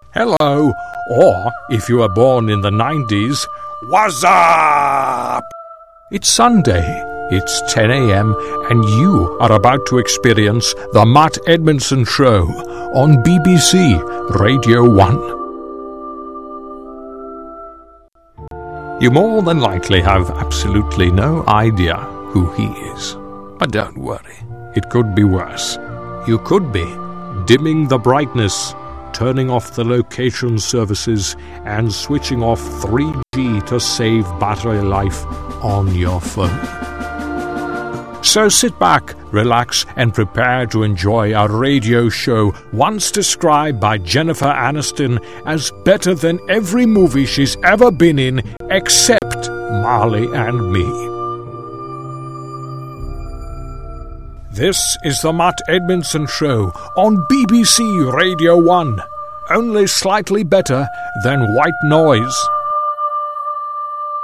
hello, or if you were born in the 90s, what's up? It's Sunday, it's 10 a.m, and you are about to experience The Matt Edmondson Show on BBC Radio 1. You more than likely have absolutely no idea who he is. But don't worry, it could be worse. You could be dimming the brightness, turning off the location services, and switching off 3G to save battery life on your phone. So sit back, relax, and prepare to enjoy our radio show, once described by Jennifer Aniston as better than every movie she's ever been in, except Marley and Me. This is the Matt Edmondson Show on BBC Radio 1, only slightly better than white noise.